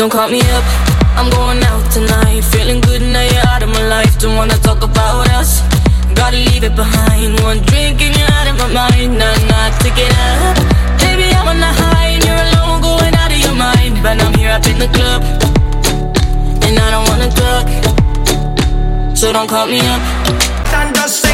don't call me up. I'm going out tonight, feeling good now you're out of my life. Don't wanna talk about us, gotta leave it behind. One drink and you're out of my mind. Nah, take it up. Baby, I'm on the high and you're alone, going out of your mind. But I'm here up in the club, and I don't wanna talk, so don't call me up. And just say